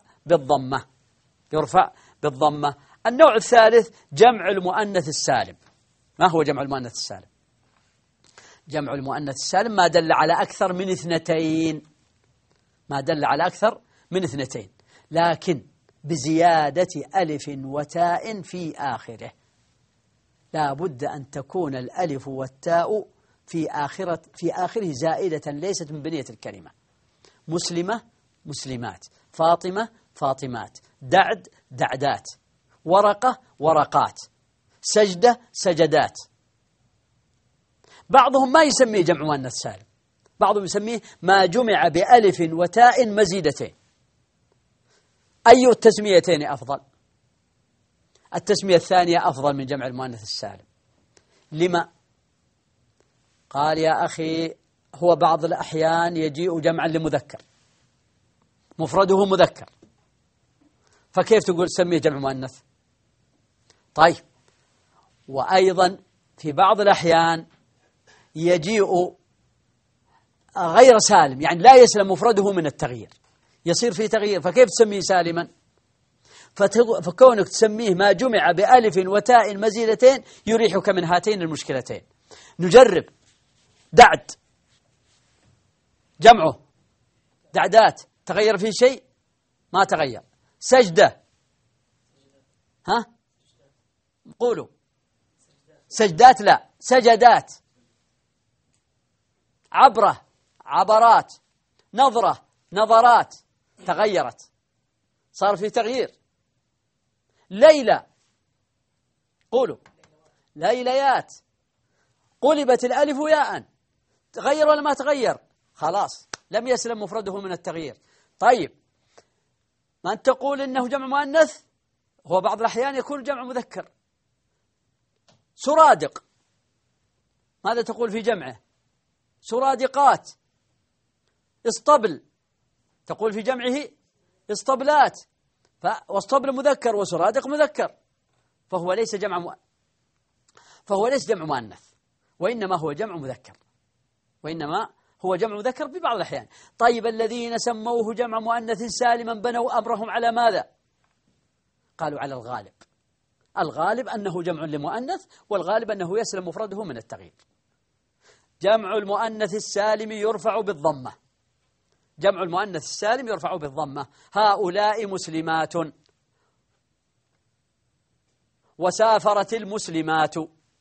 بالضمة. النوع الثالث جمع المؤنث السالم. ما هو جمع المؤنث السالم؟ جمع المؤنث السالم ما دل على أكثر من 2، ما دل على أكثر من 2، لكن بزيادة ألف وتاء في آخره. لا بد أن تكون الألف والتاء في آخره زائدة ليست من بنية الكلمة. مسلمة مسلمات، فاطمة فاطمات، دعد دعدات، ورقة ورقات، سجدة سجدات. بعضهم ما يسميه جمع مؤنث سالم، بعضهم يسميه ما جمع بألف وتاء مزيدتين. أي التسميتين أفضل؟ التسمية الثانية أفضل من جمع المؤنث السالم. لما؟ قال يا أخي هو بعض الأحيان يجيء جمعا لمذكر مفرده مذكر، فكيف تقول سميه جمع مؤنث؟ طيب، وأيضا في بعض الأحيان يجيء غير سالم، يعني لا يسلم مفرده من التغيير، يصير فيه تغيير، فكيف تسميه سالما؟ فكونك تسميه ما جمع بألف وتاء مزيدتين يريحك من هاتين المشكلتين. نجرب. دعد جمعه دعدات، تغير فيه شيء؟ ما تغير. سجدة، ها قولوا سجدات، لا سجدات. عبرة عبرات، نظرة نظرات، تغيرت، صار في تغيير. ليلى قولوا ليليات، قلبت الألف ياء، تغير ولا ما تغير؟ خلاص لم يسلم مفرده من التغيير. طيب، ما أنت تقول إنه جمع مؤنث، هو بعض الأحيان يكون جمع مذكر. سرادق، ماذا تقول في جمعه؟ سرادقات. اسطبل، تقول في جمعه اسطبلات، واسطبل مذكر وسرادق مذكر، فهو ليس جمع مؤنث، وإنما هو جمع مذكر، وإنما هو جمع مذكر في بعض الأحيان. طيب، الذين سموه جمع مؤنث سالما بنوا أمرهم على ماذا؟ قالوا على الغالب. الغالب أنه جمع لمؤنث، والغالب أنه يسلم مفرده من التغيير. جمع المؤنث السالم يرفع بالضمة. جمع المؤنث السالم يرفع بالضمة. هؤلاء مسلمات، وسافرت المسلمات،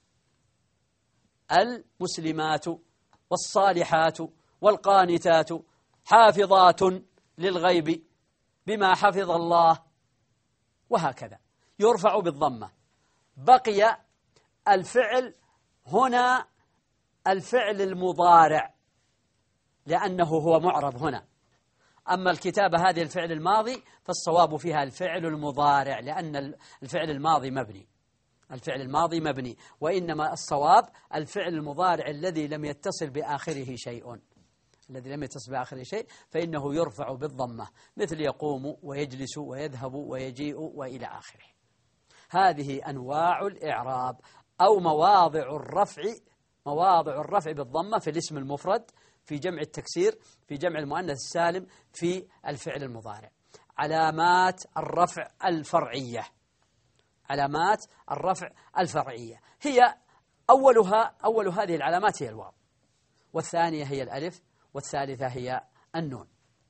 المسلمات، والصالحات، والقانتات، حافظات للغيب بما حفظ الله، وهكذا يرفع بالضمة. بقي الفعل هنا الفعل المضارع، لأنه هو معرب هنا. أما الكتابة هذه الفعل الماضي فالصواب فيها الفعل المضارع، لأن الفعل الماضي مبني، الفعل الماضي مبني، وإنما الصواب الفعل المضارع الذي لم يتصل بآخره شيء، الذي لم يتصل بآخره شيء فإنه يرفع بالضمة، مثل يقوم ويجلس ويذهب ويجيء وإلى آخره. هذه أنواع الإعراب أو مواضع الرفع بالضمة في الاسم المفرد، في جمع التكسير، في جمع المؤنث السالم، في الفعل المضارع. علامات الرفع الفرعية. علامات الرفع الفرعية هي أول هذه العلامات هي الواو، والثانية هي الألف، والثالثة هي النون.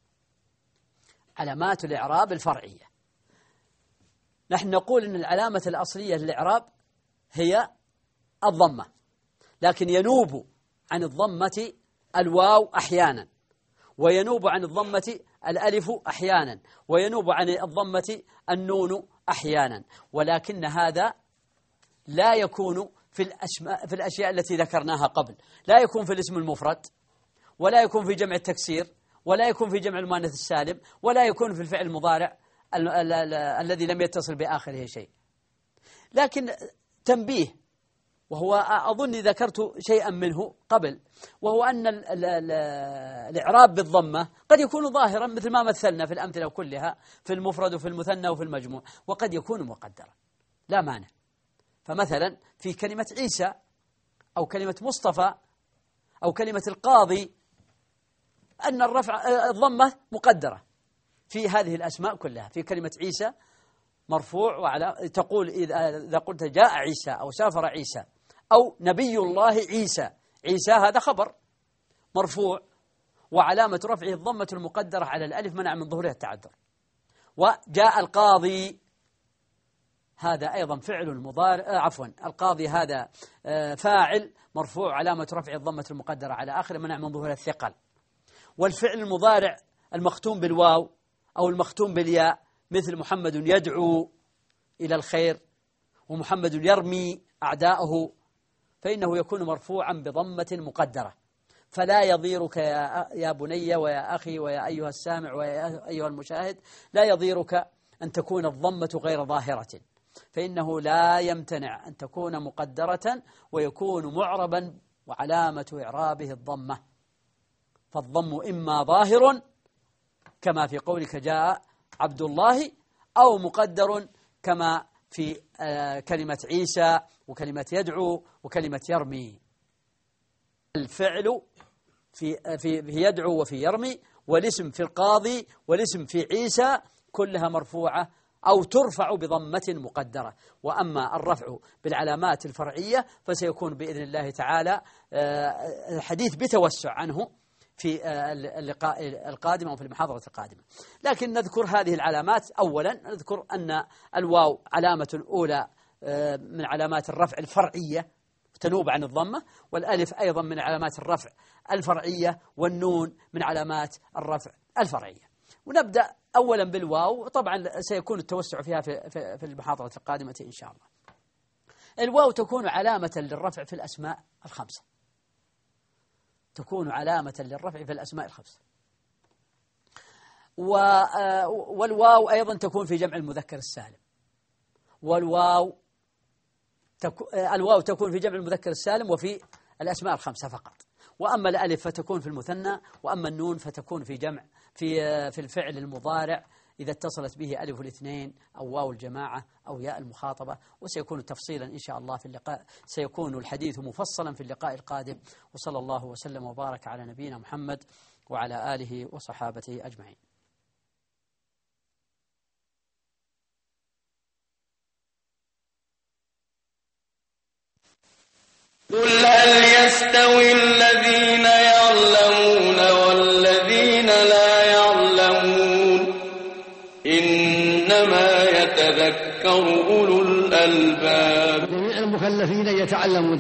علامات الإعراب الفرعية، نحن نقول أن العلامة الأصلية للإعراب هي الضمة، لكن ينوب عن الضمة الواو أحيانا، وينوب عن الضمة الألف أحيانا، وينوب عن الضمة النون أحيانا، ولكن هذا لا يكون في الأشياء التي ذكرناها قبل، لا يكون في الاسم المفرد، ولا يكون في جمع التكسير، ولا يكون في جمع المؤنث السالم، ولا يكون في الفعل المضارع الذي لم يتصل بآخره شيء. لكن تنبيه، وهو أظن ذكرت شيئا منه قبل، وهو أن الإعراب بالضمة قد يكون ظاهرا مثل ما مثلنا في الأمثلة كلها في المفرد وفي المثنى وفي المجموع، وقد يكون مقدرا لا مانع. فمثلا في كلمة عيسى أو كلمة مصطفى أو كلمة القاضي أن الضمة مقدرة في هذه الأسماء كلها. في كلمة عيسى مرفوع، وعلى تقول إذا قلت جاء عيسى أو سافر عيسى أو نبي الله عيسى، عيسى هذا خبر مرفوع، وعلامة رفعه الضمة المقدرة على الألف منع من ظهورها التعذر. وجاء القاضي، هذا أيضا فعل مضارع، القاضي هذا فاعل مرفوع علامة رفعه الضمة المقدرة على آخره منع من ظهورها الثقل. والفعل المضارع المختوم بالواو أو المختوم بالياء مثل محمد يدعو إلى الخير ومحمد يرمي أعداءه فإنه يكون مرفوعا بضمة مقدرة، فلا يضيرك يا بني ويا أخي ويا أيها السامع ويا أيها المشاهد، لا يضيرك أن تكون الضمة غير ظاهرة، فإنه لا يمتنع أن تكون مقدرة ويكون معربا وعلامة إعرابه الضمة. فالضم إما ظاهر كما في قولك جاء عبد الله، أو مقدر كما في كلمة عيسى وكلمة يدعو وكلمة يرمي. الفعل في يدعو وفي يرمي، والاسم في القاضي والاسم في عيسى كلها مرفوعة أو ترفع بضمة مقدرة. وأما الرفع بالعلامات الفرعية فسيكون بإذن الله تعالى الحديث بتوسع عنه في اللقاء القادم أو في المحاضرة القادمة، لكن نذكر هذه العلامات. أولا نذكر أن الواو علامة أولى من علامات الرفع الفرعية تنوب عن الضمة، والألف أيضا من علامات الرفع الفرعية، والنون من علامات الرفع الفرعية. ونبدأ أولا بالواو، طبعا سيكون التوسع فيها في المحاضرة القادمة إن شاء الله. الواو تكون علامة للرفع في الأسماء الخمسة، تكون علامة للرفع في الأسماء الخمسة. والواو أيضا تكون في جمع المذكر السالم، الواو تكون في جمع المذكر السالم وفي الأسماء الخمسة فقط. وأما الألف فتكون في المثنى، وأما النون فتكون في جمع في الفعل المضارع إذا اتصلت به ألف الاثنين أو واو الجماعة أو ياء المخاطبة. وسيكون تفصيلا إن شاء الله في اللقاء، سيكون الحديث مفصلا في اللقاء القادم. وصلى الله وسلم وبارك على نبينا محمد وعلى آله وصحابته أجمعين. قل هل يستوي الذين يعلمون والذين لا يعلمون إنما يتذكر أولو الألباب. جميع المكلفين يتعلمون